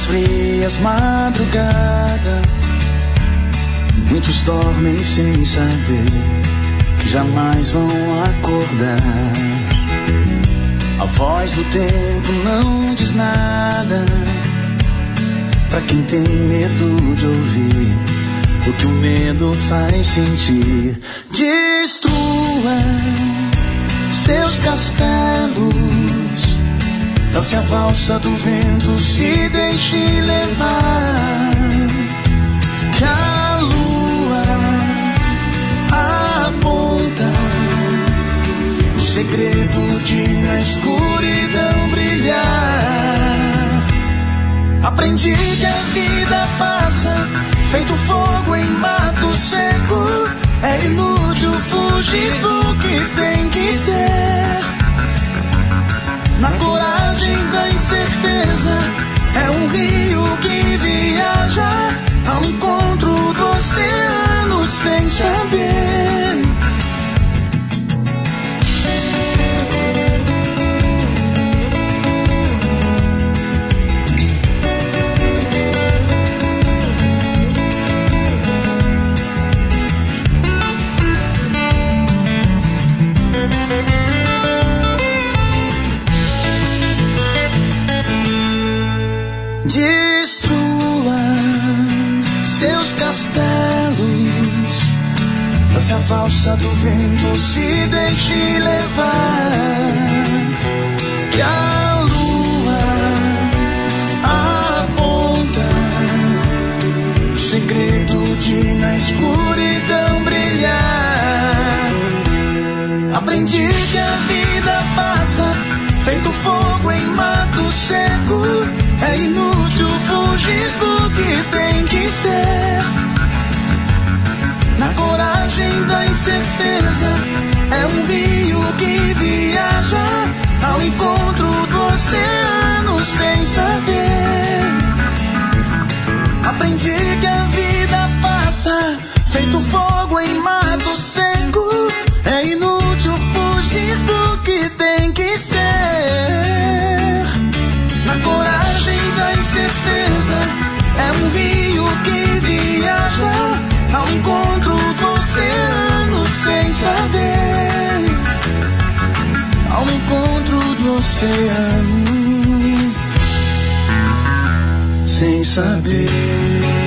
frias madrugadas, muitos dormem sem saber que jamais vão acordar. A voz do tempo não diz nada pra quem tem medo de ouvir o que o medo faz sentir. Destrua seus castelos, dance a valsa do vento, se deixe levar. Que a lua aponta o segredo de na escuridão brilhar. Aprendi que a vida passa feito fogo em mato seco. É inútil fugir do que tem que ser. Na coragem da incerteza é um rio que viaja ao encontro do oceano sem saber. Destrua seus castelos, dance a valsa do vento, se deixe levar. Que a lua aponta o segredo de na escuridão brilhar. Aprendi que a vida passa feito fogo em mato seco. É inútil fugir do que tem que ser. Na coragem da incerteza é um rio que viaja ao encontro do oceano sem saber. Aprendi que a vida passa feito fogo em mato seco. É inútil fugir do que tem que ser. Na coragem da incerteza é um rio que viaja ao encontro do oceano sem saber. Ao encontro do oceano sem saber.